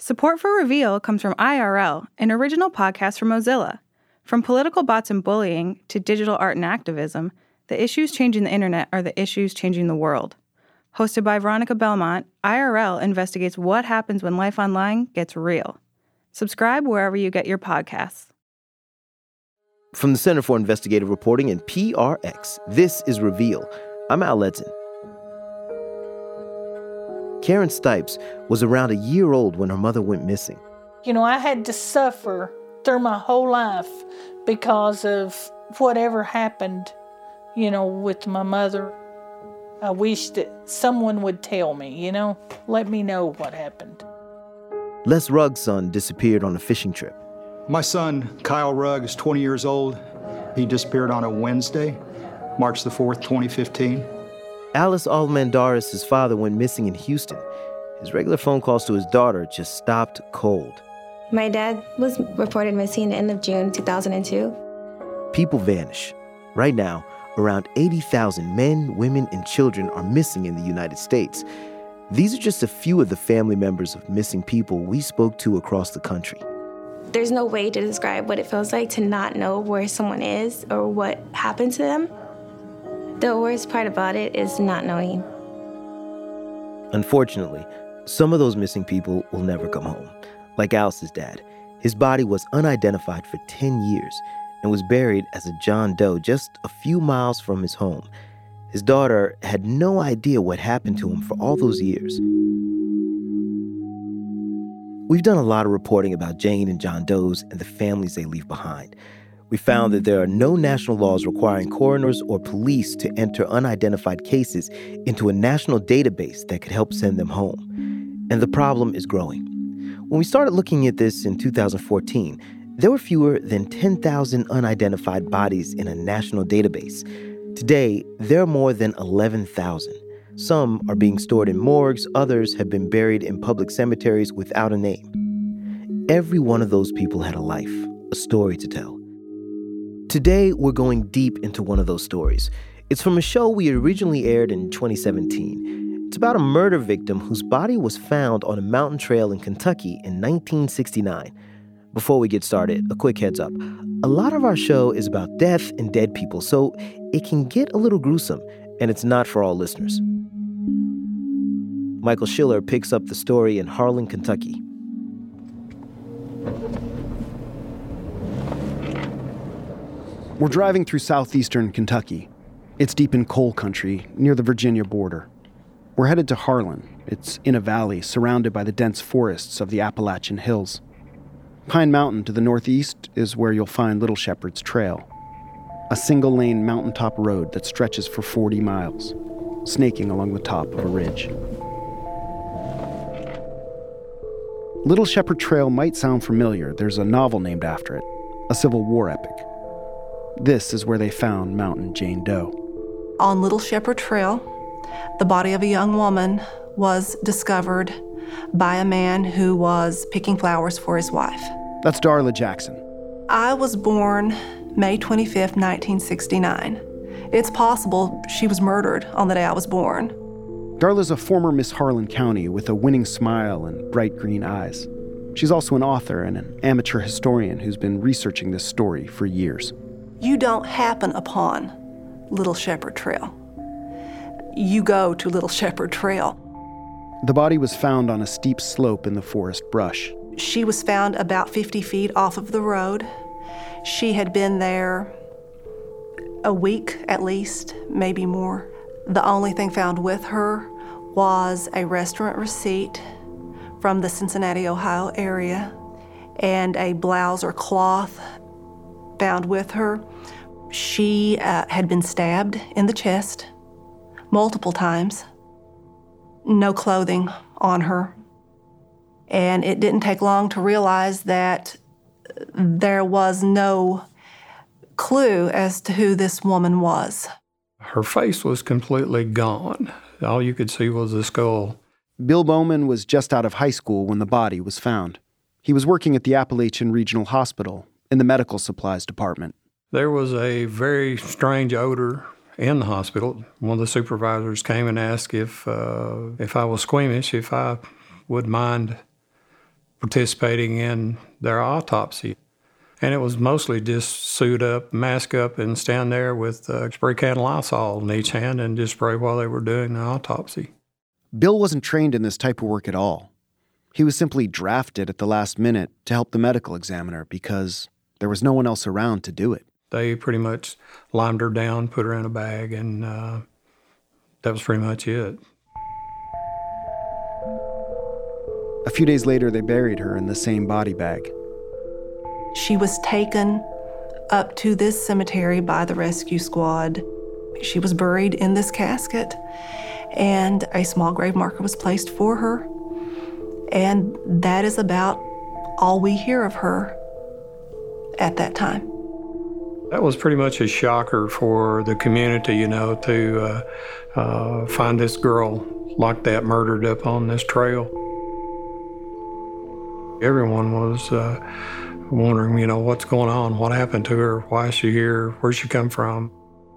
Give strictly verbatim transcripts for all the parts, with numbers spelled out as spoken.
Support for Reveal comes from I R L, an original podcast from Mozilla. From political bots and bullying to digital art and activism, the issues changing the internet are the issues changing the world. Hosted by Veronica Belmont, I R L investigates what happens when life online gets real. Subscribe wherever you get your podcasts. From the Center for Investigative Reporting and P R X, this is Reveal. I'm Al Letson. Karen Stipes was around a year old when her mother went missing. You know, I had to suffer through my whole life because of whatever happened, you know, with my mother. I wish that someone would tell me, you know, let me know what happened. Les Rugg's son disappeared on a fishing trip. My son, Kyle Rugg, is twenty years old. He disappeared on a Wednesday, March the fourth, twenty fifteen. Alice Almendaris' father went missing in Houston. His regular phone calls to his daughter just stopped cold. My dad was reported missing at the end of June two thousand two. People vanish. Right now, around eighty thousand men, women, and children are missing in the United States. These are just a few of the family members of missing people we spoke to across the country. There's no way to describe what it feels like to not know where someone is or what happened to them. The worst part about it is not knowing. Unfortunately, some of those missing people will never come home. Like Alice's dad, his body was unidentified for ten years and was buried as a John Doe just a few miles from his home. His daughter had no idea what happened to him for all those years. We've done a lot of reporting about Jane and John Does and the families they leave behind. We found that there are no national laws requiring coroners or police to enter unidentified cases into a national database that could help send them home. And the problem is growing. When we started looking at this in two thousand fourteen, there were fewer than ten thousand unidentified bodies in a national database. Today, there are more than eleven thousand. Some are being stored in morgues, others have been buried in public cemeteries without a name. Every one of those people had a life, a story to tell. Today, we're going deep into one of those stories. It's from a show we originally aired in twenty seventeen. It's about a murder victim whose body was found on a mountain trail in Kentucky in nineteen sixty-nine. Before we get started, a quick heads up. A lot of our show is about death and dead people, so it can get a little gruesome, and it's not for all listeners. Michael Schiller picks up the story in Harlan, Kentucky. We're driving through southeastern Kentucky. It's deep in coal country, near the Virginia border. We're headed to Harlan. It's in a valley surrounded by the dense forests of the Appalachian Hills. Pine Mountain to the northeast is where you'll find Little Shepherd's Trail, a single-lane mountaintop road that stretches for forty miles, snaking along the top of a ridge. Little Shepherd Trail might sound familiar. There's a novel named after it, a Civil War epic. This is where they found Mountain Jane Doe. On Little Shepherd Trail, the body of a young woman was discovered by a man who was picking flowers for his wife. That's Darla Jackson. I was born May twenty-fifth, nineteen sixty-nine. It's possible she was murdered on the day I was born. Darla's a former Miss Harlan County with a winning smile and bright green eyes. She's also an author and an amateur historian who's been researching this story for years. You don't happen upon Little Shepherd Trail. You go to Little Shepherd Trail. The body was found on a steep slope in the forest brush. She was found about fifty feet off of the road. She had been there a week at least, maybe more. The only thing found with her was a restaurant receipt from the Cincinnati, Ohio area and a blouse or cloth found with her. She uh, had been stabbed in the chest multiple times. No clothing on her. And it didn't take long to realize that there was no clue as to who this woman was. Her face was completely gone. All you could see was the skull. Bill Bowman was just out of high school when the body was found. He was working at the Appalachian Regional Hospital in the medical supplies department. There was a very strange odor in the hospital. One of the supervisors came and asked if uh, if I was squeamish, if I would mind participating in their autopsy. And it was mostly just suit up, mask up, and stand there with a spray can of Lysol in each hand and just spray while they were doing the autopsy. Bill wasn't trained in this type of work at all. He was simply drafted at the last minute to help the medical examiner because there was no one else around to do it. They pretty much limed her down, put her in a bag, and uh, that was pretty much it. A few days later, they buried her in the same body bag. She was taken up to this cemetery by the rescue squad. She was buried in this casket, and a small grave marker was placed for her. And that is about all we hear of her at that time. That was pretty much a shocker for the community, you know, to uh, uh, find this girl like that murdered up on this trail. Everyone was uh, wondering, you know, what's going on? What happened to her? Why is she here? Where'd she come from?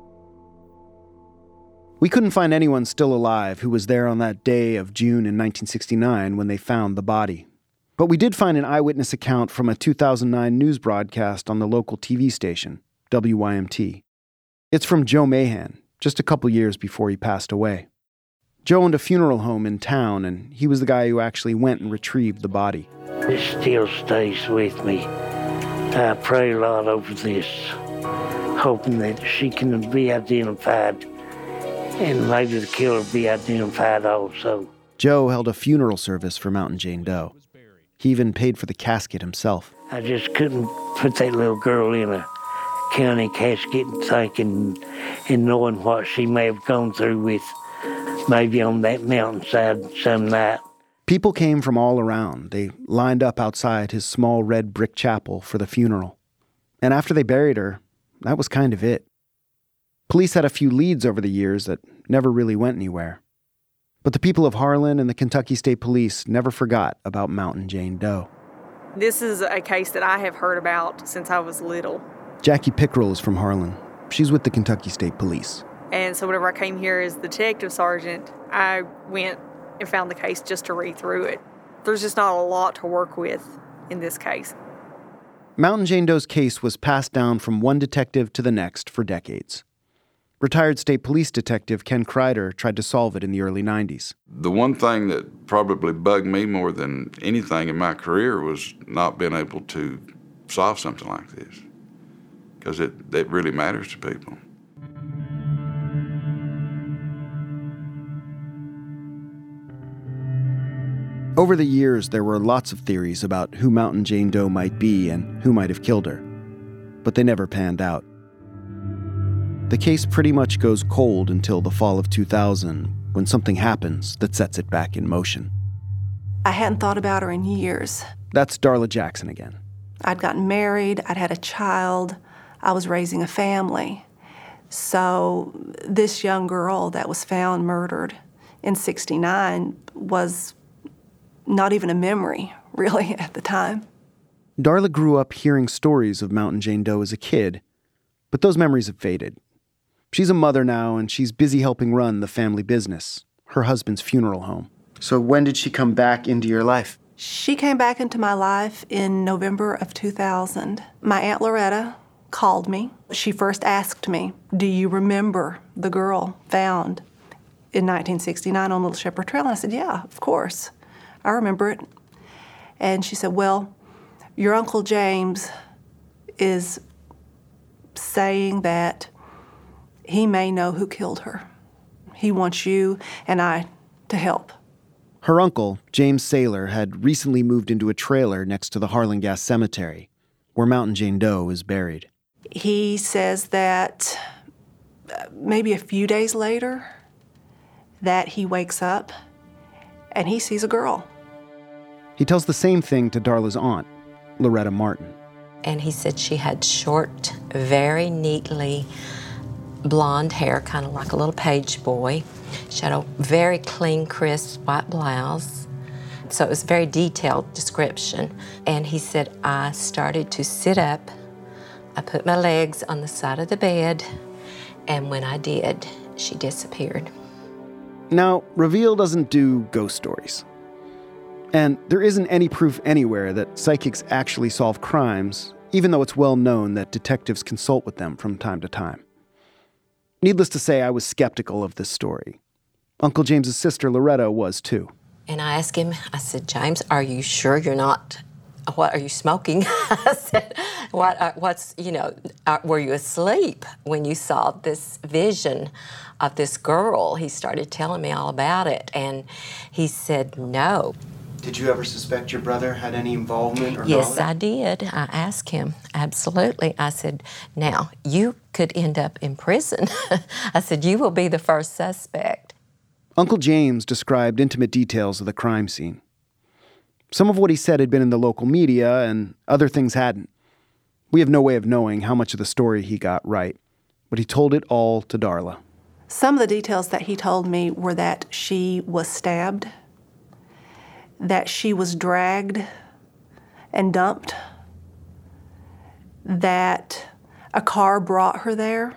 We couldn't find anyone still alive who was there on that day of June in nineteen sixty-nine when they found the body. But we did find an eyewitness account from a two thousand nine news broadcast on the local T V station, W Y M T. It's from Joe Mahan, just a couple years before he passed away. Joe owned a funeral home in town, and he was the guy who actually went and retrieved the body. This still stays with me. I pray a lot over this, hoping that she can be identified, and maybe the killer be identified also. Joe held a funeral service for Mountain Jane Doe. He even paid for the casket himself. I just couldn't put that little girl in a county casket and thinking and knowing what she may have gone through with maybe on that mountainside some night. People came from all around. They lined up outside his small red brick chapel for the funeral. And after they buried her, that was kind of it. Police had a few leads over the years that never really went anywhere. But the people of Harlan and the Kentucky State Police never forgot about Mountain Jane Doe. This is a case that I have heard about since I was little. Jackie Pickrell is from Harlan. She's with the Kentucky State Police. And so whenever I came here as the detective sergeant, I went and found the case just to read through it. There's just not a lot to work with in this case. Mountain Jane Doe's case was passed down from one detective to the next for decades. Retired state police detective Ken Kreider tried to solve it in the early nineties. The one thing that probably bugged me more than anything in my career was not being able to solve something like this, because it, it really matters to people. Over the years, there were lots of theories about who Mountain Jane Doe might be and who might have killed her, but they never panned out. The case pretty much goes cold until the fall of two thousand, when something happens that sets it back in motion. I hadn't thought about her in years. That's Darla Jackson again. I'd gotten married, I'd had a child, I was raising a family. So this young girl that was found murdered in sixty-nine was not even a memory, really, at the time. Darla grew up hearing stories of Mountain Jane Doe as a kid, but those memories have faded. She's a mother now, and she's busy helping run the family business, her husband's funeral home. So when did she come back into your life? She came back into my life in November of two thousand. My Aunt Loretta called me. She first asked me, do you remember the girl found in nineteen sixty-nine on Little Shepherd Trail? And I said, yeah, of course. I remember it. And she said, well, your Uncle James is saying that he may know who killed her. He wants you and I to help. Her uncle, James Saylor, had recently moved into a trailer next to the Harlan Gas Cemetery, where Mountain Jane Doe is buried. He says that maybe a few days later, that he wakes up and he sees a girl. He tells the same thing to Darla's aunt, Loretta Martin. And he said she had short, very neatly blonde hair, kind of like a little page boy. She had a very clean, crisp white blouse. So it was a very detailed description. And he said, I started to sit up. I put my legs on the side of the bed. And when I did, she disappeared. Now, Reveal doesn't do ghost stories. And there isn't any proof anywhere that psychics actually solve crimes, even though it's well known that detectives consult with them from time to time. Needless to say, I was skeptical of this story. Uncle James's sister, Loretta, was too. And I asked him, I said, James, are you sure you're not, what are you smoking? I said, what, uh, what's, you know, uh, were you asleep when you saw this vision of this girl? He started telling me all about it, and he said, no. Did you ever suspect your brother had any involvement or Yes, knowledge? I did. I asked him, absolutely. I said, now, you could end up in prison. I said, you will be the first suspect. Uncle James described intimate details of the crime scene. Some of what he said had been in the local media, and other things hadn't. We have no way of knowing how much of the story he got right, but he told it all to Darla. Some of the details that he told me were that she was stabbed, that she was dragged and dumped, that a car brought her there.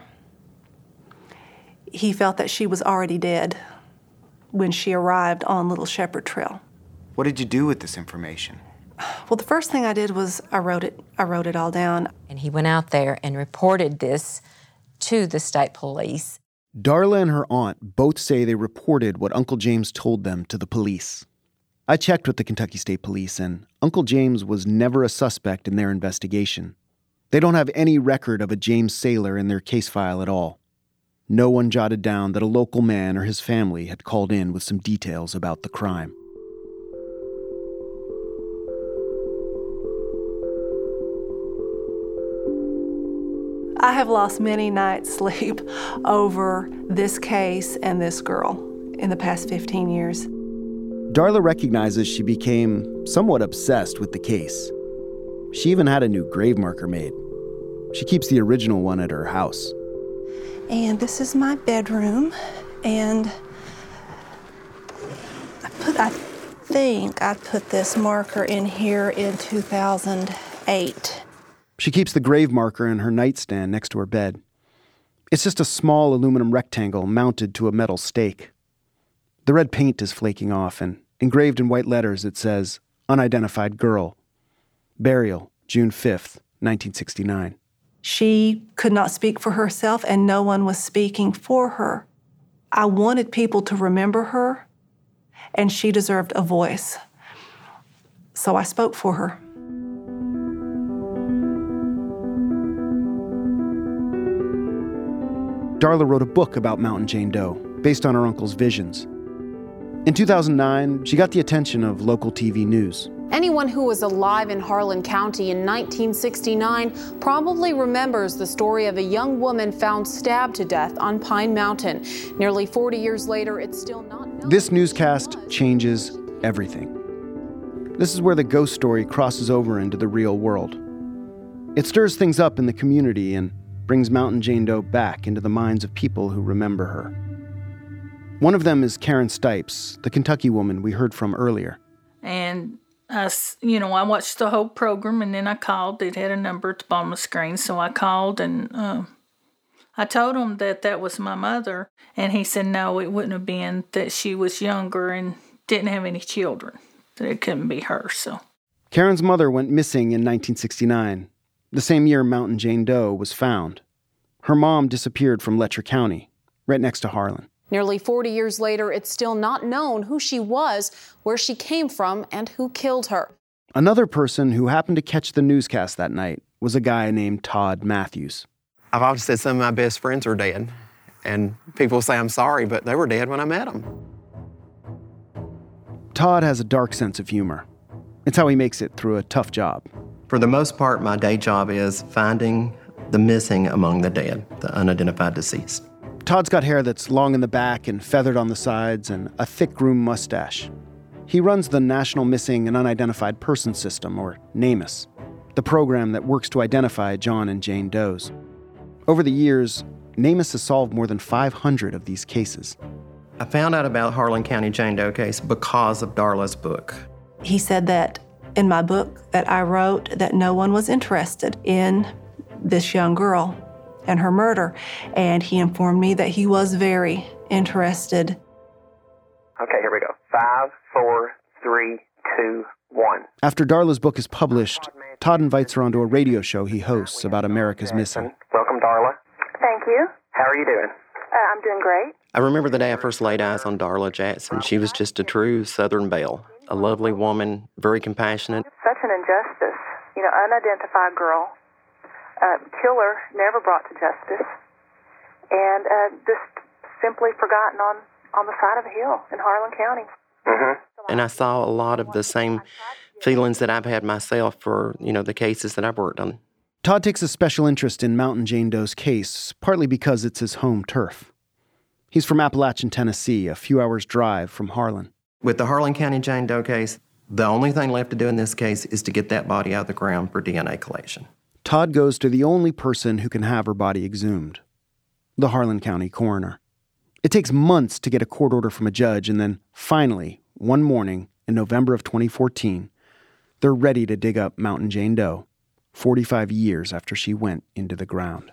He felt that she was already dead when she arrived on Little Shepherd Trail. What did you do with this information? Well, the first thing I did was I wrote it, I wrote it all down. And he went out there and reported this to the state police. Darla and her aunt both say they reported what Uncle James told them to the police. I checked with the Kentucky State Police, and Uncle James was never a suspect in their investigation. They don't have any record of a James Saylor in their case file at all. No one jotted down that a local man or his family had called in with some details about the crime. I have lost many nights' sleep over this case and this girl in the past fifteen years. Darla recognizes she became somewhat obsessed with the case. She even had a new grave marker made. She keeps the original one at her house. And this is my bedroom, and I put, I think I put this marker in here in two thousand eight. She keeps the grave marker in her nightstand next to her bed. It's just a small aluminum rectangle mounted to a metal stake. The red paint is flaking off, and engraved in white letters it says, Unidentified Girl. Burial, June fifth, nineteen sixty-nine. She could not speak for herself, and no one was speaking for her. I wanted people to remember her, and she deserved a voice. So I spoke for her. Darla wrote a book about Mountain Jane Doe, based on her uncle's visions. In two thousand nine, she got the attention of local T V news. Anyone who was alive in Harlan County in nineteen sixty-nine probably remembers the story of a young woman found stabbed to death on Pine Mountain. Nearly forty years later, it's still not known. This newscast changes everything. This is where the ghost story crosses over into the real world. It stirs things up in the community and brings Mountain Jane Doe back into the minds of people who remember her. One of them is Karen Stipes, the Kentucky woman we heard from earlier. And I, you know, I watched the whole program, and then I called. It had a number at the bottom of the screen, so I called, and uh, I told him that that was my mother, and he said no, it wouldn't have been, that she was younger and didn't have any children, that it couldn't be her. So Karen's mother went missing in nineteen sixty-nine, the same year Mountain Jane Doe was found. Her mom disappeared from Letcher County, right next to Harlan. Nearly forty years later, it's still not known who she was, where she came from, and who killed her. Another person who happened to catch the newscast that night was a guy named Todd Matthews. I've always said some of my best friends are dead, and people say I'm sorry, but they were dead when I met them. Todd has a dark sense of humor. It's how he makes it through a tough job. For the most part, my day job is finding the missing among the dead, the unidentified deceased. Todd's got hair that's long in the back and feathered on the sides and a thick groom mustache. He runs the National Missing and Unidentified Persons System, or NamUs, the program that works to identify John and Jane Does. Over the years, NamUs has solved more than five hundred of these cases. I found out about Harlan County Jane Doe case because of Darla's book. He said that in my book that I wrote that no one was interested in this young girl and her murder, and he informed me that he was very interested. Okay, here we go. Five, four, three, two, one. After Darla's book is published, Todd invites her onto a radio show he hosts about America's Missing. Welcome, Darla. Thank you. How are you doing? Uh, I'm doing great. I remember the day I first laid eyes on Darla Jackson. She was just a true Southern belle, a lovely woman, very compassionate. Such an injustice. You know, unidentified girl, uh, killer never brought to justice, and uh, just simply forgotten on, on the side of a hill in Harlan County. Mm-hmm. And I saw a lot of the same feelings that I've had myself for, you know, the cases that I've worked on. Todd takes a special interest in Mountain Jane Doe's case, partly because it's his home turf. He's from Appalachian, Tennessee, a few hours' drive from Harlan. With the Harlan County Jane Doe case, the only thing left to do in this case is to get that body out of the ground for D N A collection. Todd goes to the only person who can have her body exhumed, the Harlan County coroner. It takes months to get a court order from a judge, and then finally, one morning in November of twenty fourteen, they're ready to dig up Mountain Jane Doe, forty-five years after she went into the ground.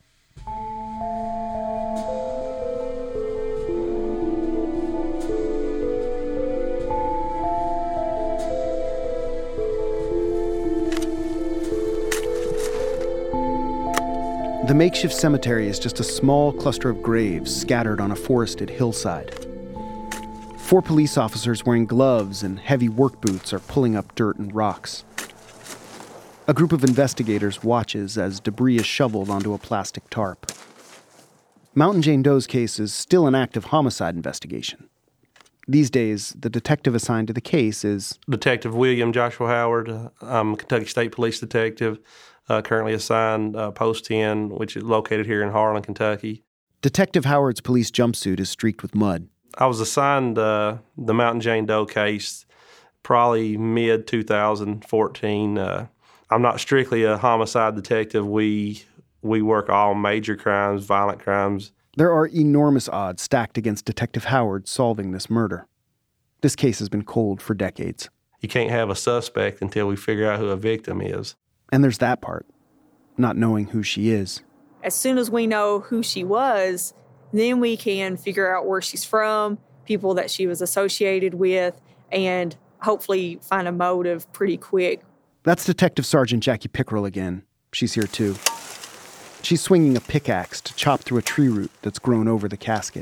The makeshift cemetery is just a small cluster of graves scattered on a forested hillside. Four police officers wearing gloves and heavy work boots are pulling up dirt and rocks. A group of investigators watches as debris is shoveled onto a plastic tarp. Mountain Jane Doe's case is still an active homicide investigation. These days, the detective assigned to the case is Detective William Joshua Howard. I'm a Kentucky State Police detective, uh, currently assigned uh, Post ten, which is located here in Harlan, Kentucky. Detective Howard's police jumpsuit is streaked with mud. I was assigned uh, the Mountain Jane Doe case probably mid twenty fourteen. Uh, I'm not strictly a homicide detective. We we work all major crimes, violent crimes. There are enormous odds stacked against Detective Howard solving this murder. This case has been cold for decades. You can't have a suspect until we figure out who a victim is. And there's that part, not knowing who she is. As soon as we know who she was, then we can figure out where she's from, people that she was associated with, and hopefully find a motive pretty quick. That's Detective Sergeant Jackie Pickrell again. She's here too. She's swinging a pickaxe to chop through a tree root that's grown over the casket.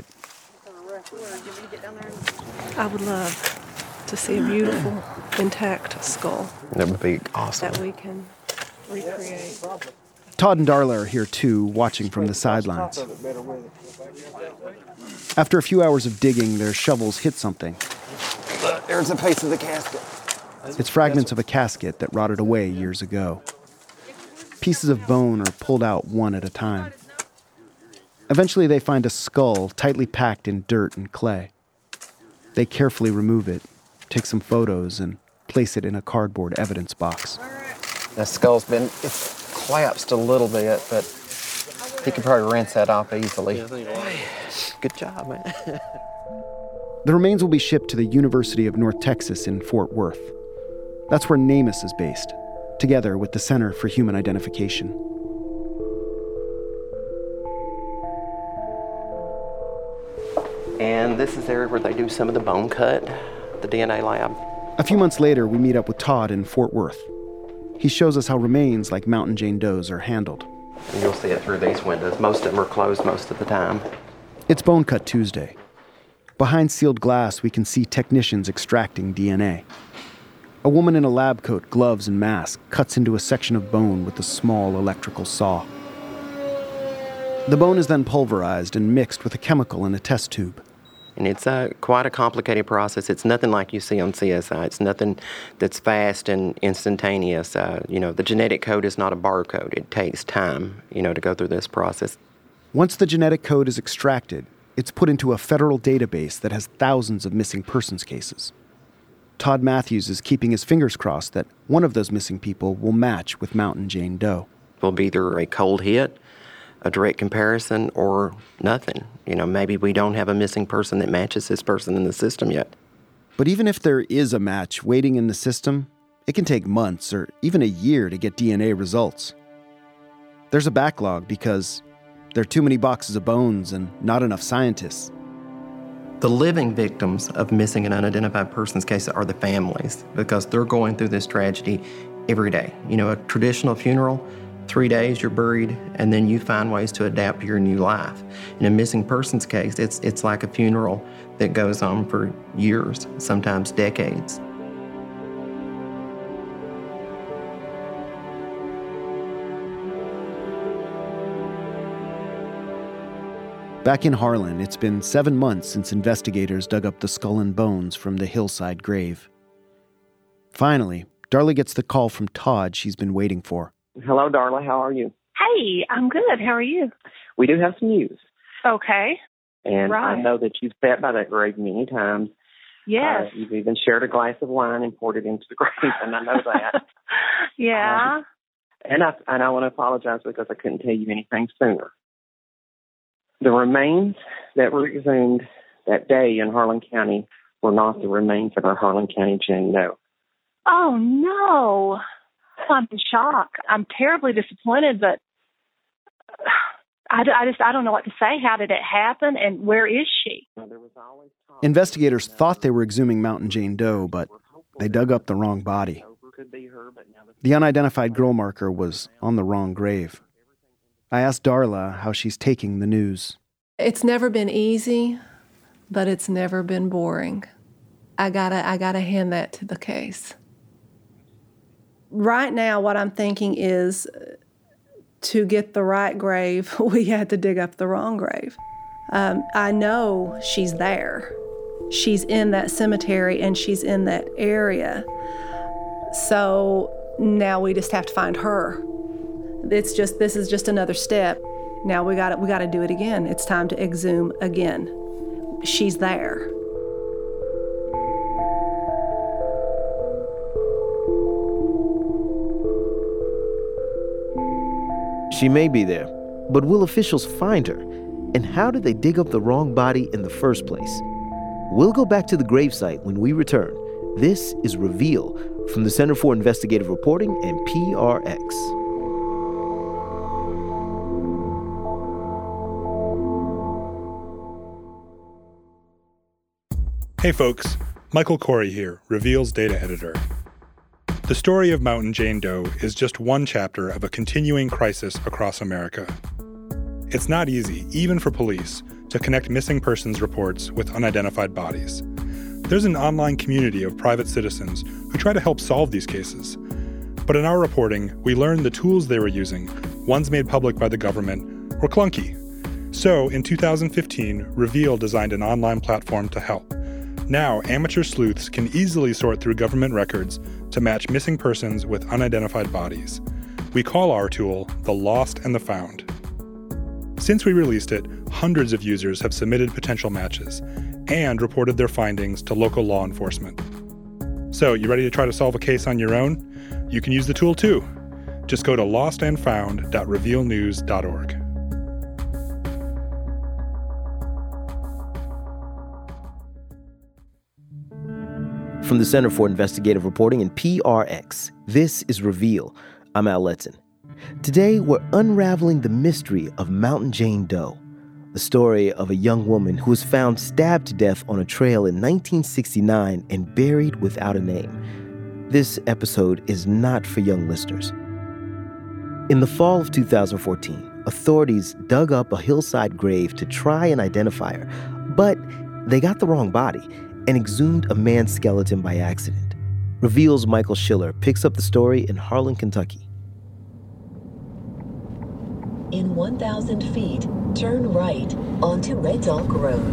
I would love to see a beautiful, intact skull. That would be awesome. That we can recreate. Todd and Darla are here too, watching from the sidelines. After a few hours of digging, their shovels hit something. There's a piece of the casket. It's fragments of a casket that rotted away years ago. Pieces of bone are pulled out one at a time. Eventually, they find a skull tightly packed in dirt and clay. They carefully remove it, take some photos, and place it in a cardboard evidence box. The skull's been it's collapsed a little bit, but he could probably rinse that off easily. Good job, man. The remains will be shipped to the University of North Texas in Fort Worth. That's where NamUs is based, together with the Center for Human Identification. And this is the area where they do some of the bone cut, the D N A lab. A few months later, we meet up with Todd in Fort Worth. He shows us how remains like Mountain Jane Doe's are handled. And you'll see it through these windows. Most of them are closed most of the time. It's Bone Cut Tuesday. Behind sealed glass, we can see technicians extracting D N A. A woman in a lab coat, gloves, and mask cuts into a section of bone with a small electrical saw. The bone is then pulverized and mixed with a chemical in a test tube. And it's uh, quite a complicated process. It's nothing like you see on C S I. It's nothing that's fast and instantaneous. Uh, you know, the genetic code is not a barcode. It takes time, you know, to go through this process. Once the genetic code is extracted, it's put into a federal database that has thousands of missing persons cases. Todd Matthews is keeping his fingers crossed that one of those missing people will match with Mountain Jane Doe. It will be either a cold hit, a direct comparison, or nothing. You know, maybe we don't have a missing person that matches this person in the system yet. But even if there is a match waiting in the system, it can take months or even a year to get D N A results. There's a backlog because there are too many boxes of bones and not enough scientists. The living victims of missing and unidentified persons cases are the families, because they're going through this tragedy every day. You know, a traditional funeral, three days you're buried, and then you find ways to adapt to your new life. In a missing persons case, it's, it's like a funeral that goes on for years, sometimes decades. Back in Harlan, it's been seven months since investigators dug up the skull and bones from the hillside grave. Finally, Darla gets the call from Todd she's been waiting for. Hello, Darla. How are you? Hey, I'm good. How are you? We do have some news. Okay. And right. I know that you've sat by that grave many times. Yes. Uh, you've even shared a glass of wine and poured it into the grave, and I know that. yeah. Um, and I and I want to apologize because I couldn't tell you anything sooner. The remains that were exhumed that day in Harlan County were not the remains of our Harlan County Jane Doe. Oh, no. I'm in shock. I'm terribly disappointed, but I, I just I don't know what to say. How did it happen, and where is she? Investigators thought they were exhuming Mountain Jane Doe, but they dug up the wrong body. The unidentified girl marker was on the wrong grave. I asked Darla how she's taking the news. It's never been easy, but it's never been boring. I gotta, I gotta hand that to the case. Right now, what I'm thinking is to get the right grave, we had to dig up the wrong grave. Um, I know she's there. She's in that cemetery and she's in that area. So now we just have to find her. It's just, this is just another step. Now we got we got to do it again. It's time to exhume again. She's there. She may be there, but will officials find her? And how did they dig up the wrong body in the first place? We'll go back to the gravesite when we return. This is Reveal from the Center for Investigative Reporting and P R X. Hey folks, Michael Corey here, Reveal's data editor. The story of Mountain Jane Doe is just one chapter of a continuing crisis across America. It's not easy, even for police, to connect missing persons reports with unidentified bodies. There's an online community of private citizens who try to help solve these cases. But in our reporting, we learned the tools they were using, ones made public by the government, were clunky. So, in two thousand fifteen, Reveal designed an online platform to help. Now, amateur sleuths can easily sort through government records to match missing persons with unidentified bodies. We call our tool the Lost and the Found. Since we released it, hundreds of users have submitted potential matches and reported their findings to local law enforcement. So, you ready to try to solve a case on your own? You can use the tool too. Just go to lost and found dot reveal news dot org. From the Center for Investigative Reporting and P R X, this is Reveal. I'm Al Letson. Today, we're unraveling the mystery of Mountain Jane Doe, the story of a young woman who was found stabbed to death on a trail in nineteen sixty-nine and buried without a name. This episode is not for young listeners. In the fall of two thousand fourteen, authorities dug up a hillside grave to try and identify her, but they got the wrong body and exhumed a man's skeleton by accident. Reveal's Michael Schiller picks up the story in Harlan, Kentucky. In one thousand feet, turn right onto Red Oak Road.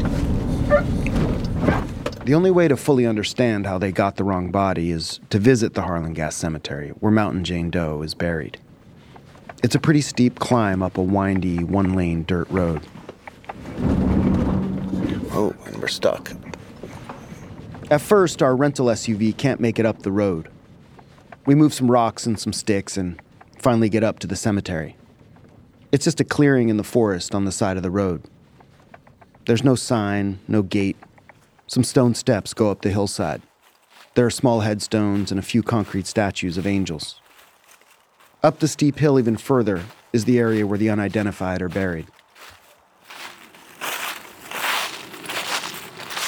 The only way to fully understand how they got the wrong body is to visit the Harlan Gas Cemetery, where Mountain Jane Doe is buried. It's a pretty steep climb up a windy, one-lane dirt road. Oh, and we're stuck. At first, our rental S U V can't make it up the road. We move some rocks and some sticks and finally get up to the cemetery. It's just a clearing in the forest on the side of the road. There's no sign, no gate. Some stone steps go up the hillside. There are small headstones and a few concrete statues of angels. Up the steep hill even further is the area where the unidentified are buried.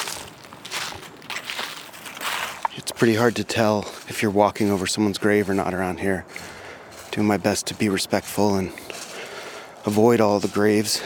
pretty hard to tell if you're walking over someone's grave or not around here. Doing my best to be respectful and avoid all the graves.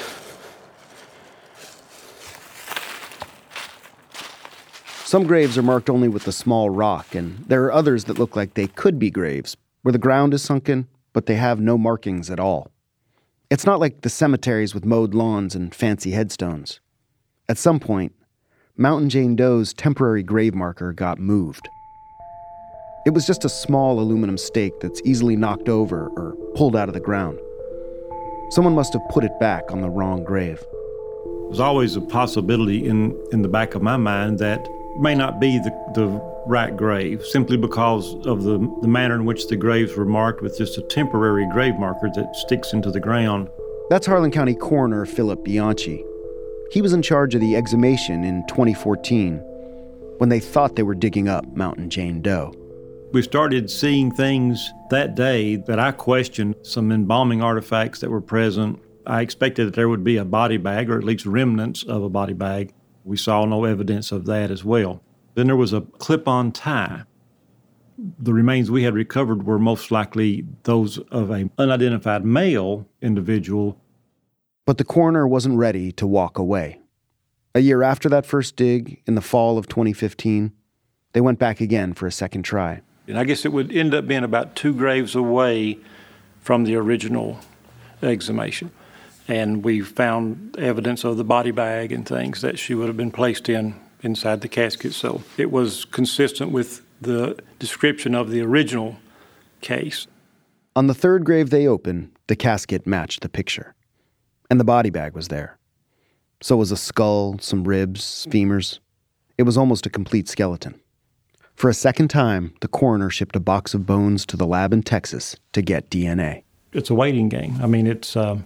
Some graves are marked only with a small rock, and there are others that look like they could be graves, where the ground is sunken, but they have no markings at all. It's not like the cemeteries with mowed lawns and fancy headstones. At some point, Mountain Jane Doe's temporary grave marker got moved. It was just a small aluminum stake that's easily knocked over or pulled out of the ground. Someone must have put it back on the wrong grave. There's always a possibility in, in the back of my mind that it may not be the, the right grave, simply because of the, the manner in which the graves were marked with just a temporary grave marker that sticks into the ground. That's Harlan County Coroner Philip Bianchi. He was in charge of the exhumation in twenty fourteen when they thought they were digging up Mountain Jane Doe. We started seeing things that day that I questioned, some embalming artifacts that were present. I expected that there would be a body bag, or at least remnants of a body bag. We saw no evidence of that as well. Then there was a clip-on tie. The remains we had recovered were most likely those of an unidentified male individual. But the coroner wasn't ready to walk away. A year after that first dig, in the fall of twenty fifteen, they went back again for a second try. And I guess it would end up being about two graves away from the original exhumation. And we found evidence of the body bag and things that she would have been placed in inside the casket. So it was consistent with the description of the original case. On the third grave they opened, the casket matched the picture. And the body bag was there. So was a skull, some ribs, femurs. It was almost a complete skeleton. For a second time, the coroner shipped a box of bones to the lab in Texas to get D N A. It's a waiting game. I mean, it's um,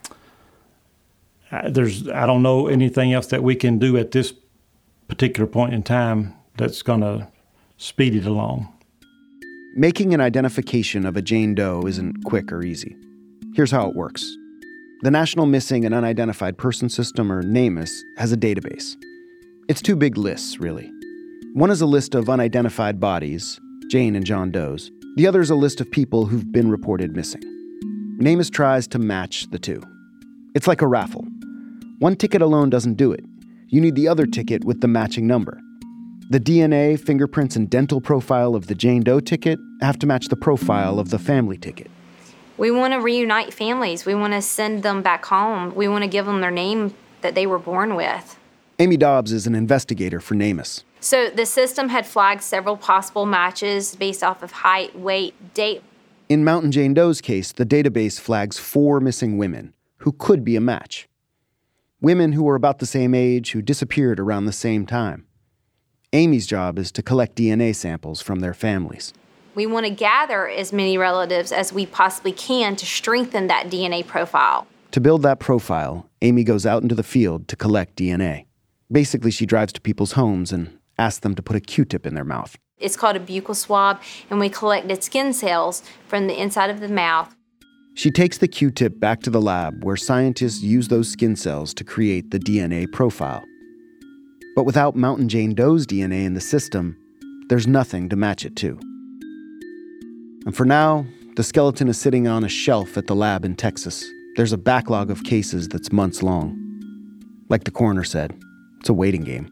there's I don't know anything else that we can do at this particular point in time that's going to speed it along. Making an identification of a Jane Doe isn't quick or easy. Here's how it works. The National Missing and Unidentified Person System, or NamUs, has a database. It's two big lists, really. One is a list of unidentified bodies, Jane and John Doe's. The other is a list of people who've been reported missing. NamUs tries to match the two. It's like a raffle. One ticket alone doesn't do it. You need the other ticket with the matching number. The D N A, fingerprints, and dental profile of the Jane Doe ticket have to match the profile of the family ticket. We want to reunite families. We want to send them back home. We want to give them their name that they were born with. Amy Dobbs is an investigator for NamUs. So the system had flagged several possible matches based off of height, weight, date. In Mountain Jane Doe's case, the database flags four missing women who could be a match. Women who were about the same age, who disappeared around the same time. Amy's job is to collect D N A samples from their families. We want to gather as many relatives as we possibly can to strengthen that D N A profile. To build that profile, Amy goes out into the field to collect D N A. Basically, she drives to people's homes and asks them to put a Q-tip in their mouth. It's called a buccal swab, and we collected skin cells from the inside of the mouth. She takes the Q-tip back to the lab where scientists use those skin cells to create the D N A profile. But without Mountain Jane Doe's D N A in the system, there's nothing to match it to. And for now, the skeleton is sitting on a shelf at the lab in Texas. There's a backlog of cases that's months long. Like the coroner said, it's a waiting game.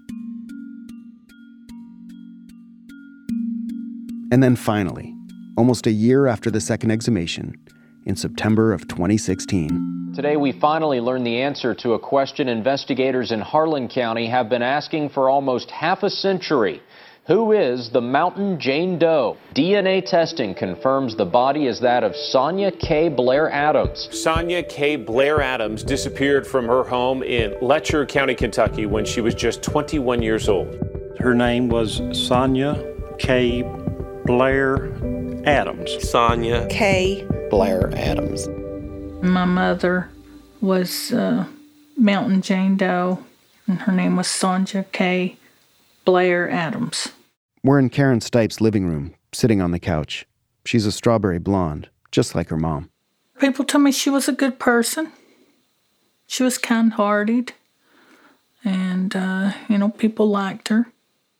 And then finally, almost a year after the second exhumation, in September of twenty sixteen. Today we finally learned the answer to a question investigators in Harlan County have been asking for almost half a century. Who is the Mountain Jane Doe? D N A testing confirms the body is that of Sonia K. Blair Adams. Sonia K. Blair Adams disappeared from her home in Letcher County, Kentucky when she was just twenty-one years old. Her name was Sonia K. Blair Adams. Sonia K. Blair Adams. My mother was uh, Mountain Jane Doe, and her name was Sonja K. Blair Adams. We're in Karen Stipe's living room, sitting on the couch. She's a strawberry blonde, just like her mom. People told me she was a good person. She was kind-hearted, and, uh, you know, people liked her.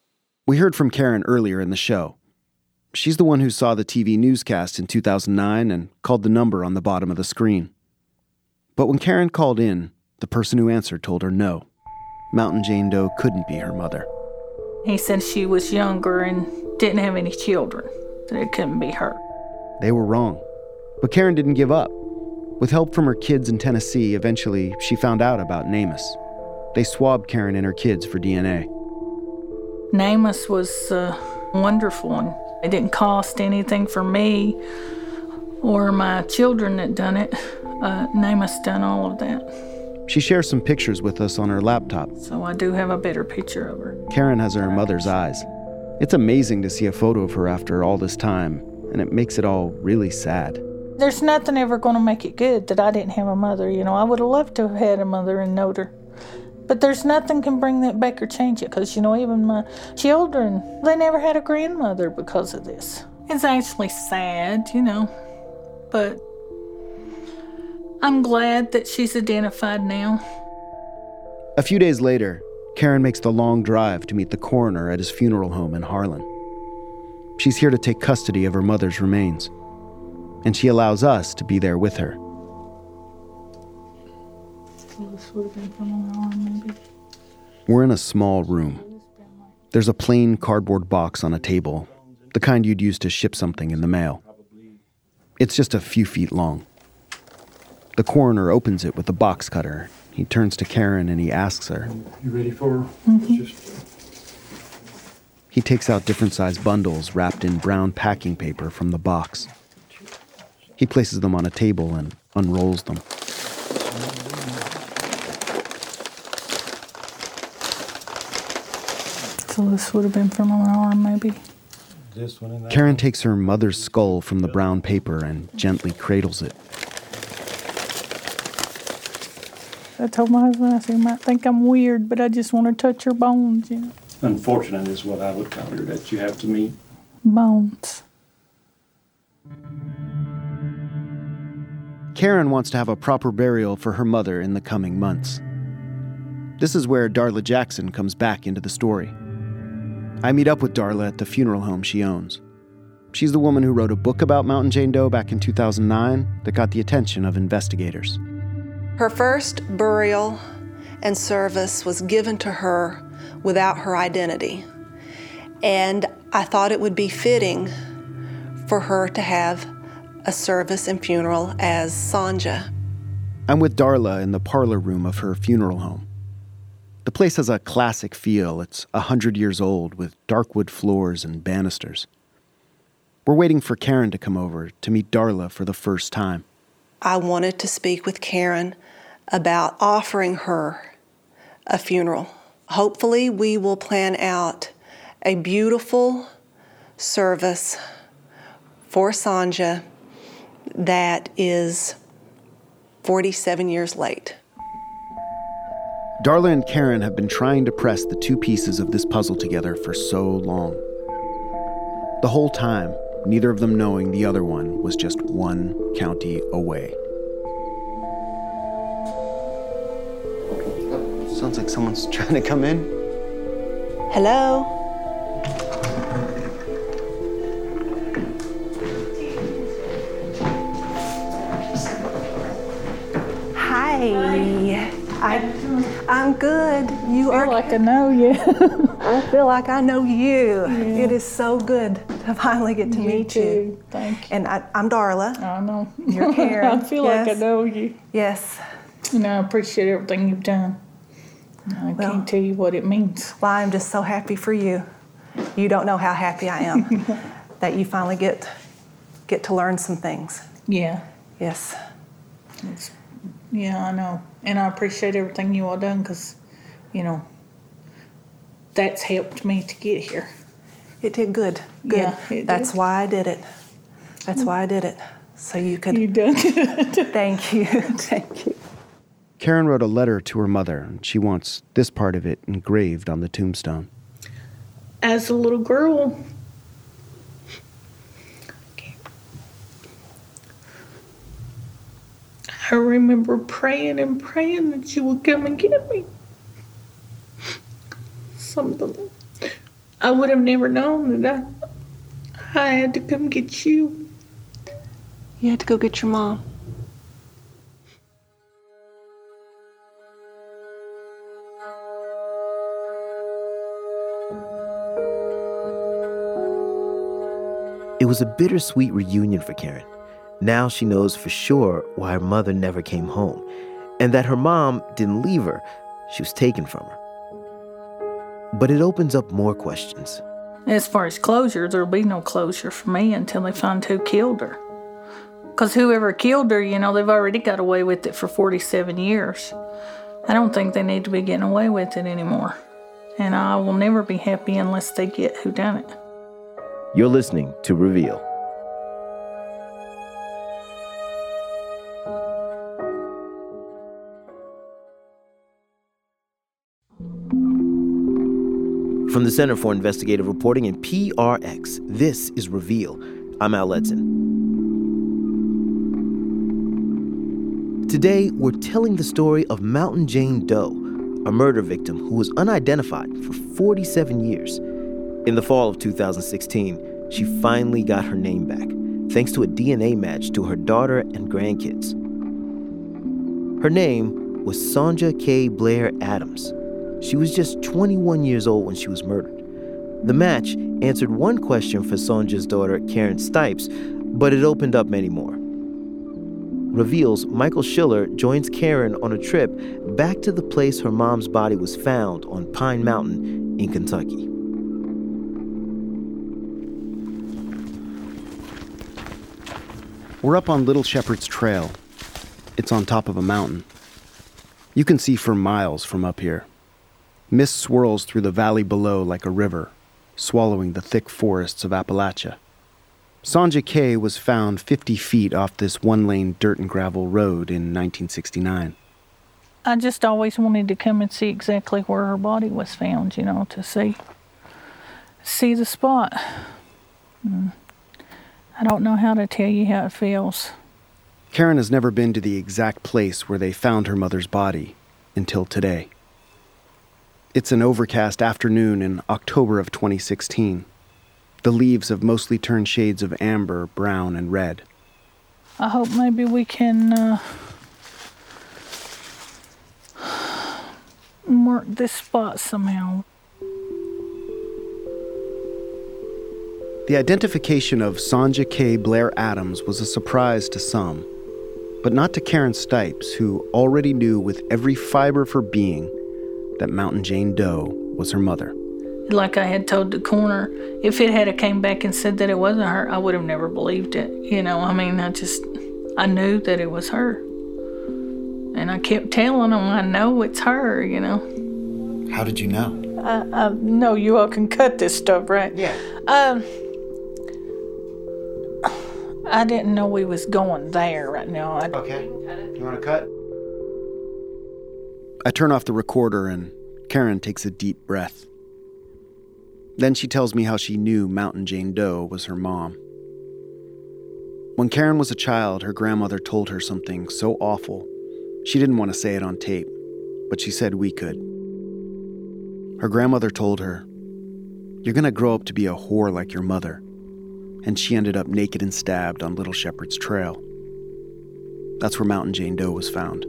We heard from Karen earlier in the show. She's the one who saw the T V newscast in two thousand nine and called the number on the bottom of the screen. But when Karen called in, the person who answered told her no. Mountain Jane Doe couldn't be her mother. He said she was younger and didn't have any children, that it couldn't be her. They were wrong. But Karen didn't give up. With help from her kids in Tennessee, eventually she found out about NamUs. They swabbed Karen and her kids for D N A. NamUs was uh, wonderful, and it didn't cost anything for me or my children that done it. Uh, NamUs done all of that. She shares some pictures with us on her laptop. So I do have a better picture of her. Karen has her mother's eyes. It's amazing to see a photo of her after all this time, and it makes it all really sad. There's nothing ever going to make it good that I didn't have a mother. You know, I would have loved to have had a mother and knowed her. But there's nothing can bring that back or change it, because, you know, even my children, they never had a grandmother because of this. It's actually sad, you know, but I'm glad that she's identified now. A few days later, Karen makes the long drive to meet the coroner at his funeral home in Harlan. She's here to take custody of her mother's remains, and she allows us to be there with her. We're in a small room. There's a plain cardboard box on a table, the kind you'd use to ship something in the mail. It's just a few feet long. The coroner opens it with a box cutter. He turns to Karen and he asks her, "You ready for mm-hmm. He takes out different sized bundles wrapped in brown packing paper from the box. He places them on a table and unrolls them. So this would have been from my arm, maybe. This one and that Karen one. takes her mother's skull from the brown paper and gently cradles it. I told my husband, I said, you might think I'm weird, but I just want to touch her bones, you know. Unfortunate is what I would call her, that you have to meet. Bones. Karen wants to have a proper burial for her mother in the coming months. This is where Darla Jackson comes back into the story. I meet up with Darla at the funeral home she owns. She's the woman who wrote a book about Mountain Jane Doe back in two thousand nine that got the attention of investigators. Her first burial and service was given to her without her identity. And I thought it would be fitting for her to have a service and funeral as Sonja. I'm with Darla in the parlor room of her funeral home. The place has a classic feel. It's a hundred years old with dark wood floors and banisters. We're waiting for Karen to come over to meet Darla for the first time. I wanted to speak with Karen about offering her a funeral. Hopefully, we will plan out a beautiful service for Sonja that is forty-seven years late. Darla and Karen have been trying to press the two pieces of this puzzle together for so long. The whole time, neither of them knowing the other one was just one county away. Sounds like someone's trying to come in. Hello? Hi. I, I'm good. You I feel are like I know you. I feel like I know you. Yeah. It is so good to finally get to You meet too. you. Thank you. And I, I'm Darla. I know. You're Karen. I feel Yes. like I know you. Yes. You know, I appreciate everything you've done. I Well- can't tell you what it means. Well, I'm just so happy for you. You don't know how happy I am that you finally get get to learn some things. Yeah. Yes. It's, yeah, I know. And I appreciate everything you all done because, you know, that's helped me to get here. It did good. Good. Yeah, it That's did. why I did it. That's why I did it. So you could. You done good. Thank you. Thank you. Karen wrote a letter to her mother, and she wants this part of it engraved on the tombstone. As a little girl, I remember praying and praying that you would come and get me. Something. I I would have never known that I, I had to come get you. You had to go get your mom. It was a bittersweet reunion for Karen. Now she knows for sure why her mother never came home, and that her mom didn't leave her, she was taken from her. But it opens up more questions. As far as closure, there'll be no closure for me until they find who killed her. Because whoever killed her, you know, they've already got away with it for forty-seven years. I don't think they need to be getting away with it anymore. And I will never be happy unless they get who done it. You're listening to Reveal. From the Center for Investigative Reporting and P R X, this is Reveal. I'm Al Letson. Today, we're telling the story of Mountain Jane Doe, a murder victim who was unidentified for forty-seven years. In the fall of two thousand sixteen, she finally got her name back, thanks to a D N A match to her daughter and grandkids. Her name was Sonja K. Blair Adams. She was just twenty-one years old when she was murdered. The match answered one question for Sonja's daughter, Karen Stipes, but it opened up many more. Reveal's Michael Schiller joins Karen on a trip back to the place her mom's body was found on Pine Mountain in Kentucky. We're up on Little Shepherd's Trail. It's on top of a mountain. You can see for miles from up here. Mist swirls through the valley below like a river, swallowing the thick forests of Appalachia. Sonja K. was found fifty feet off this one-lane dirt and gravel road in nineteen sixty-nine. I just always wanted to come and see exactly where her body was found, you know, to see, see the spot. Mm. I don't know how to tell you how it feels. Karen has never been to the exact place where they found her mother's body until today. It's an overcast afternoon in October of twenty sixteen. The leaves have mostly turned shades of amber, brown, and red. I hope maybe we can uh, mark this spot somehow. The identification of Sonja K. Blair Adams was a surprise to some, but not to Karen Stipes, who already knew with every fiber of her being that Mountain Jane Doe was her mother. Like I had told the coroner, if it had came back and said that it wasn't her, I would have never believed it. You know, I mean, I just, I knew that it was her. And I kept telling them, I know it's her, you know. How did you know? I, I know you all can cut this stuff, right? Yeah. Um, I didn't know we was going there right now. I, okay. You want to cut? I turn off the recorder and Karen takes a deep breath. Then she tells me how she knew Mountain Jane Doe was her mom. When Karen was a child, her grandmother told her something so awful, she didn't want to say it on tape, but she said we could. Her grandmother told her, "You're going to grow up to be a whore like your mother." And she ended up naked and stabbed on Little Shepherd's Trail. That's where Mountain Jane Doe was found.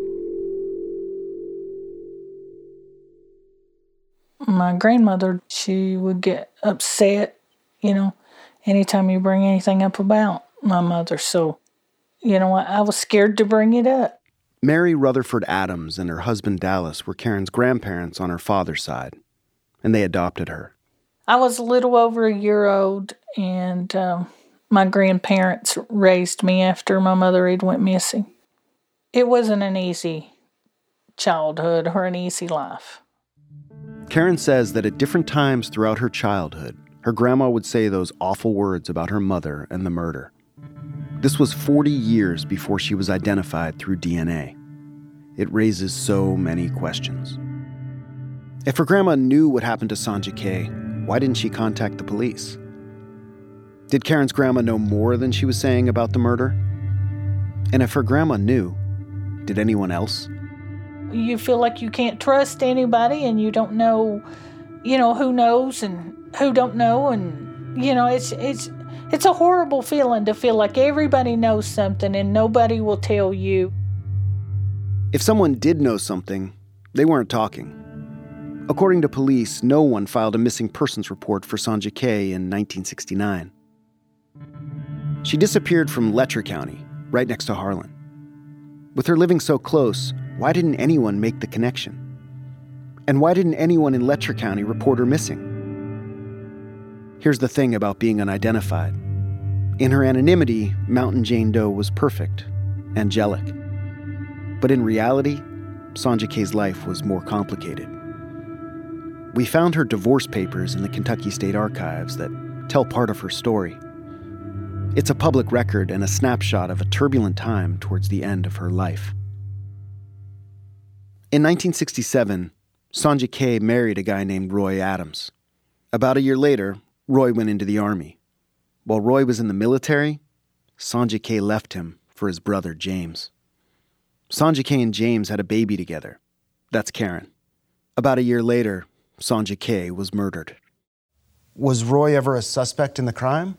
My grandmother, she would get upset, you know, anytime you bring anything up about my mother. So, you know, I, I was scared to bring it up. Mary Rutherford Adams and her husband Dallas were Karen's grandparents on her father's side, and they adopted her. I was a little over a year old, and um, my grandparents raised me after my mother had went missing. It wasn't an easy childhood or an easy life. Karen says that at different times throughout her childhood, her grandma would say those awful words about her mother and the murder. This was forty years before she was identified through D N A. It raises so many questions. If her grandma knew what happened to Sonja K., why didn't she contact the police? Did Karen's grandma know more than she was saying about the murder? And if her grandma knew, did anyone else? You feel like you can't trust anybody and you don't know you know, who knows and who don't know. And, you know, it's it's it's a horrible feeling to feel like everybody knows something and nobody will tell you. If someone did know something, they weren't talking. According to police, no one filed a missing persons report for Sonja Kay in nineteen sixty-nine. She disappeared from Letcher County, right next to Harlan. With her living so close, why didn't anyone make the connection? And why didn't anyone in Letcher County report her missing? Here's the thing about being unidentified. In her anonymity, Mountain Jane Doe was perfect, angelic. But in reality, Sonja Kay's life was more complicated. We found her divorce papers in the Kentucky State Archives that tell part of her story. It's a public record and a snapshot of a turbulent time towards the end of her life. In nineteen sixty-seven, Sonja Kay married a guy named Roy Adams. About a year later, Roy went into the Army. While Roy was in the military, Sonja Kay left him for his brother James. Sonja Kay and James had a baby together. That's Karen. About a year later, Sonja Kay was murdered. Was Roy ever a suspect in the crime?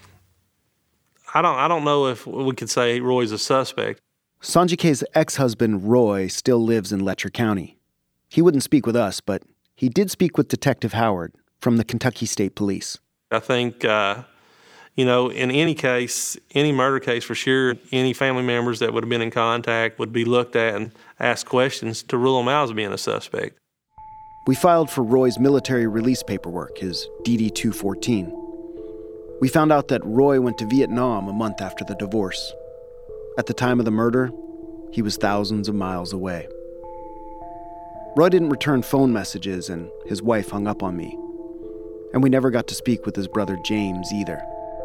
I don't I don't know if we could say Roy's a suspect. Sonja Kay's ex-husband, Roy, still lives in Letcher County. He wouldn't speak with us, but he did speak with Detective Howard from the Kentucky State Police. I think, uh, you know, in any case, any murder case for sure, any family members that would have been in contact would be looked at and asked questions to rule them out as being a suspect. We filed for Roy's military release paperwork, his D D two fourteen. We found out that Roy went to Vietnam a month after the divorce. At the time of the murder, he was thousands of miles away. Roy didn't return phone messages, and his wife hung up on me. And we never got to speak with his brother James either.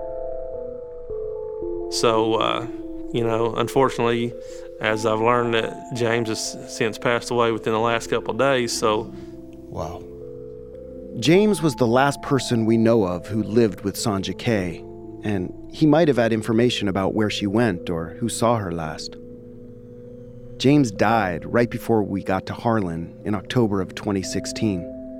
So, uh, you know, unfortunately, as I've learned that James has since passed away within the last couple of days, so... Wow. James was the last person we know of who lived with Sonja Kay, and he might have had information about where she went or who saw her last. James died right before we got to Harlan in October of twenty sixteen.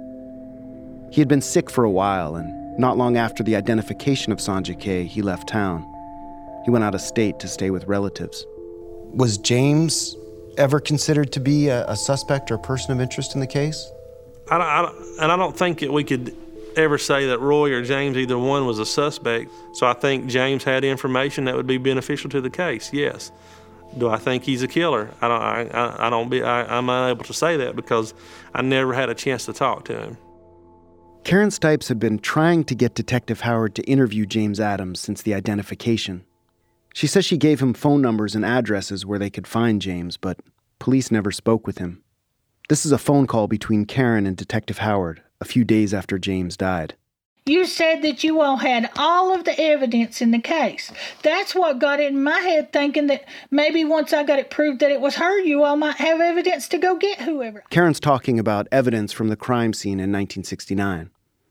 He had been sick for a while, and not long after the identification of Sonja Kay, he left town. He went out of state to stay with relatives. Was James ever considered to be a, a suspect or person of interest in the case? I don't, I don't, and I don't think that we could ever say that Roy or James, either one, was a suspect. So I think James had information that would be beneficial to the case, yes. Do I think he's a killer? I don't. I, I don't. Be. I, I'm unable to say that because I never had a chance to talk to him. Karen Stipes had been trying to get Detective Howard to interview James Adams since the identification. She says she gave him phone numbers and addresses where they could find James, but police never spoke with him. This is a phone call between Karen and Detective Howard a few days after James died. You said that you all had all of the evidence in the case. That's what got it in my head, thinking that maybe once I got it proved that it was her, you all might have evidence to go get whoever. Karen's talking about evidence from the crime scene in nineteen sixty-nine.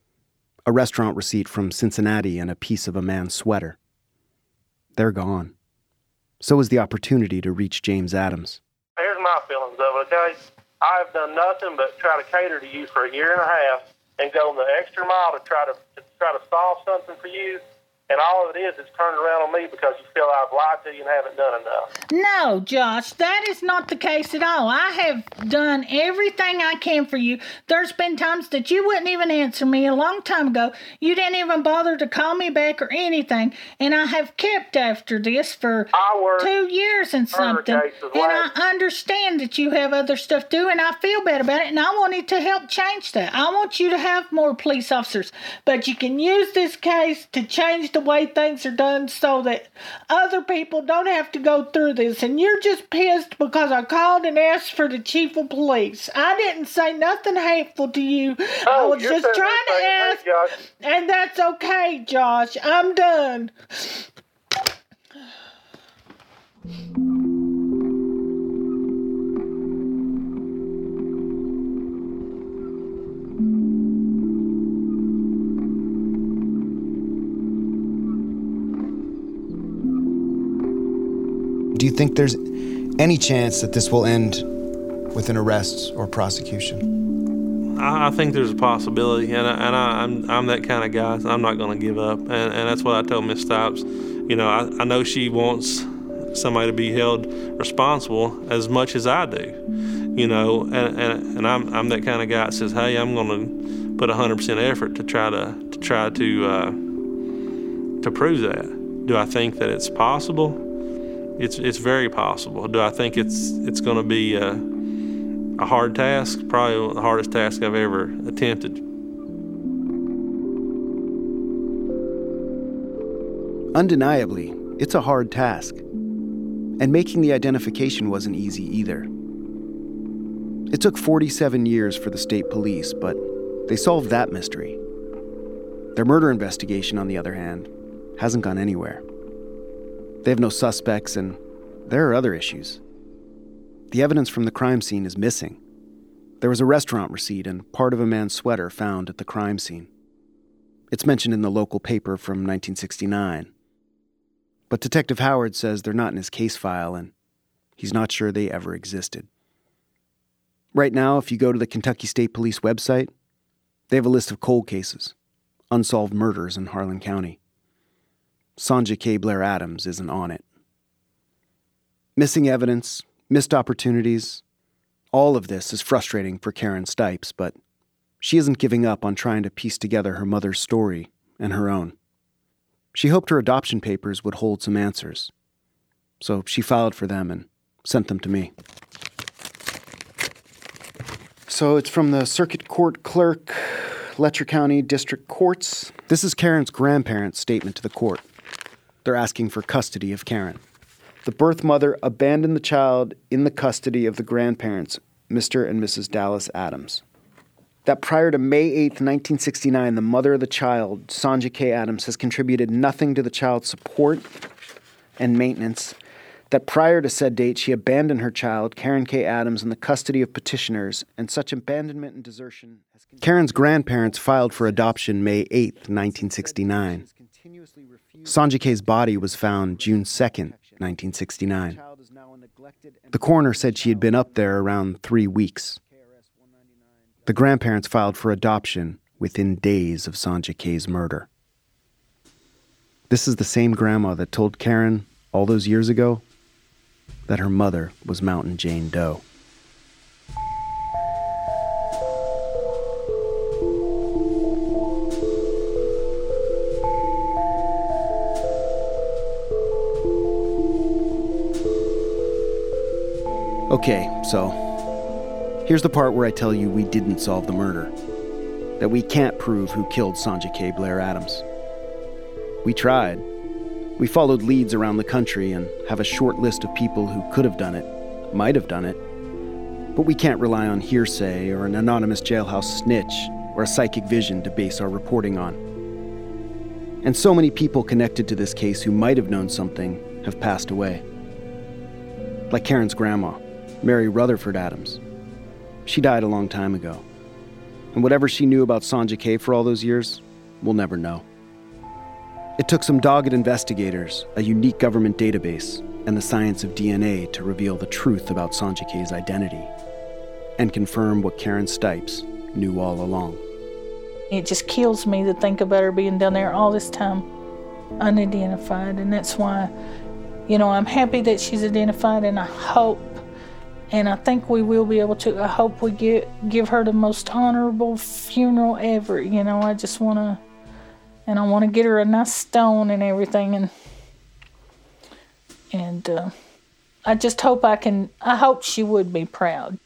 A restaurant receipt from Cincinnati and a piece of a man's sweater. They're gone. So is the opportunity to reach James Adams. Here's my feelings of it, okay? I've done nothing but try to cater to you for a year and a half and go the extra mile to try to, to try to solve something for you. And all of it is, it's turned around on me because you feel I've lied to you and haven't done enough. No, Josh, that is not the case at all. I have done everything I can for you. There's been times that you wouldn't even answer me a long time ago. You didn't even bother to call me back or anything. And I have kept after this for two years and something. And I understand that you have other stuff to do, and I feel bad about it, and I wanted to help change that. I want you to have more police officers. But you can use this case to change the way things are done so that other people don't have to go through this. And you're just pissed because I called and asked for the chief of police. I didn't say nothing hateful to you. Oh, I was just trying to ask, me, and that's okay, Josh. I'm done. Do you think there's any chance that this will end with an arrest or prosecution? I, I think there's a possibility, and, I, and I, I'm I'm that kind of guy. So I'm not going to give up, and, and that's what I told Miss Stipes. You know, I, I know she wants somebody to be held responsible as much as I do. You know, and and, and I'm I'm that kind of guy that says, hey, I'm going to put one hundred percent effort to try to to try to uh, to prove that. Do I think that it's possible? It's it's very possible. Do I think it's it's going to be a, a hard task? Probably the hardest task I've ever attempted. Undeniably, it's a hard task. And making the identification wasn't easy either. It took forty-seven years for the state police, but they solved that mystery. Their murder investigation, on the other hand, hasn't gone anywhere. They have no suspects, and there are other issues. The evidence from the crime scene is missing. There was a restaurant receipt and part of a man's sweater found at the crime scene. It's mentioned in the local paper from nineteen sixty-nine. But Detective Howard says they're not in his case file, and he's not sure they ever existed. Right now, if you go to the Kentucky State Police website, they have a list of cold cases, unsolved murders in Harlan County. Sonja K. Blair Adams isn't on it. Missing evidence, missed opportunities, all of this is frustrating for Karen Stipes, but she isn't giving up on trying to piece together her mother's story and her own. She hoped her adoption papers would hold some answers, so she filed for them and sent them to me. So it's from the Circuit Court Clerk, Letcher County District Courts. This is Karen's grandparents' statement to the court. They're asking for custody of Karen. The birth mother abandoned the child in the custody of the grandparents, Mister and Missus Dallas Adams. That prior to May eighth, nineteen sixty-nine, the mother of the child, Sonja K. Adams, has contributed nothing to the child's support and maintenance. That prior to said date, she abandoned her child, Karen K. Adams, in the custody of petitioners, and such abandonment and desertion has... Karen's grandparents filed for adoption May eighth, nineteen sixty-nine. Sonja K.'s body was found June second, nineteen sixty-nine. The coroner said she had been up there around three weeks. The grandparents filed for adoption within days of Sonja K.'s murder. This is the same grandma that told Karen all those years ago that her mother was Mountain Jane Doe. Okay, so here's the part where I tell you we didn't solve the murder, that we can't prove who killed Sonja K. Blair Adams. We tried. We followed leads around the country and have a short list of people who could have done it, might have done it, but we can't rely on hearsay or an anonymous jailhouse snitch or a psychic vision to base our reporting on. And so many people connected to this case who might have known something have passed away. Like Karen's grandma, Mary Rutherford Adams. She died a long time ago. And whatever she knew about Sonja K for all those years, we'll never know. It took some dogged investigators, a unique government database, and the science of D N A to reveal the truth about Sonja K's identity and confirm what Karen Stipes knew all along. It just kills me to think about her being down there all this time, unidentified, and that's why, you know, I'm happy that she's identified, and I hope, and I think we will be able to, I hope we get, give her the most honorable funeral ever. You know, I just want to, and I want to get her a nice stone and everything, and and uh, I just hope I can, I hope she would be proud.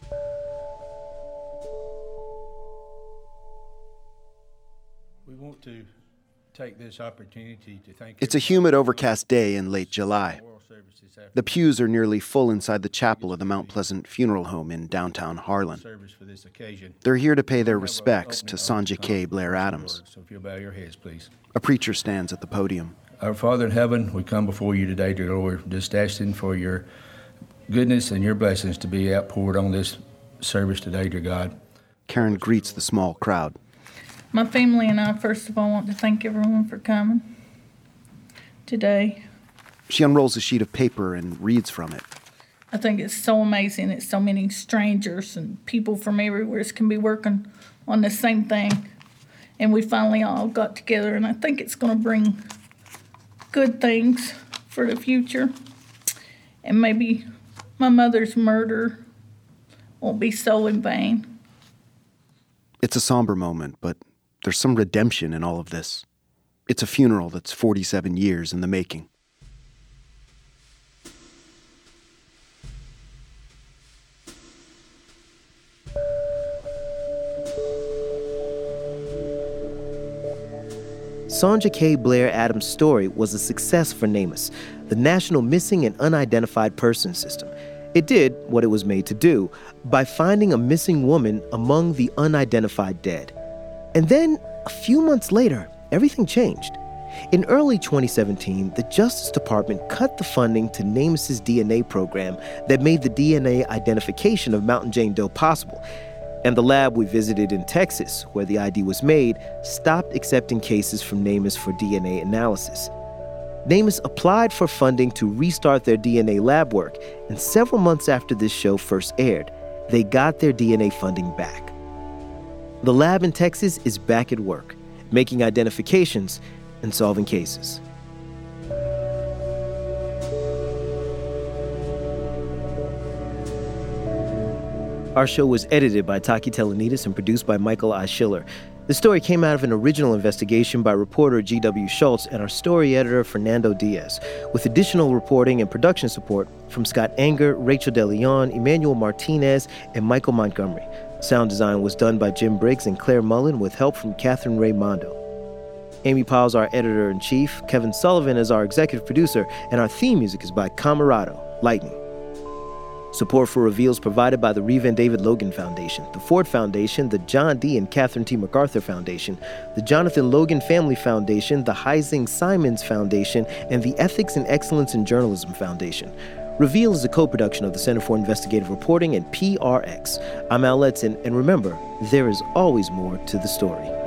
We want to take this opportunity to thank... It's a humid, overcast day in late July. The pews are nearly full inside the chapel of the Mount Pleasant Funeral Home in downtown Harlan. They're here to pay their respects to Sonja K. Blair Adams. So if you'll bow your heads, please. A preacher stands at the podium. Our Father in heaven, we come before you today, dear Lord, just asking for your goodness and your blessings to be outpoured on this service today, dear God. Karen greets the small crowd. My family and I, first of all, want to thank everyone for coming today. She unrolls a sheet of paper and reads from it. I think it's so amazing that so many strangers and people from everywhere can be working on the same thing. And we finally all got together, and I think it's going to bring good things for the future. And maybe my mother's murder won't be so in vain. It's a somber moment, but there's some redemption in all of this. It's a funeral that's forty-seven years in the making. Sonja K. Blair Adams' story was a success for NamUs, the National Missing and Unidentified Persons System. It did what it was made to do by finding a missing woman among the unidentified dead. And then, a few months later, everything changed. In early twenty seventeen, the Justice Department cut the funding to NamUs's D N A program that made the D N A identification of Mountain Jane Doe possible. And the lab we visited in Texas, where the I D was made, stopped accepting cases from NamUs for D N A analysis. NamUs applied for funding to restart their D N A lab work, and several months after this show first aired, they got their D N A funding back. The lab in Texas is back at work, making identifications and solving cases. Our show was edited by Taki Telenides and produced by Michael I. Schiller. The story came out of an original investigation by reporter G W. Schultz and our story editor Fernando Diaz, with additional reporting and production support from Scott Anger, Rachel DeLeon, Emmanuel Martinez, and Michael Montgomery. Sound design was done by Jim Briggs and Claire Mullen with help from Catherine Ray Mondo. Amy Powell's our editor-in-chief, Kevin Sullivan is our executive producer, and our theme music is by Camerado, Lightning. Support for Reveals provided by the Reeve and David Logan Foundation, the Ford Foundation, the John D. and Catherine T. MacArthur Foundation, the Jonathan Logan Family Foundation, the Heising Simons Foundation, and the Ethics and Excellence in Journalism Foundation. Reveal is a co-production of the Center for Investigative Reporting and P R X. I'm Al Letson, and remember, there is always more to the story.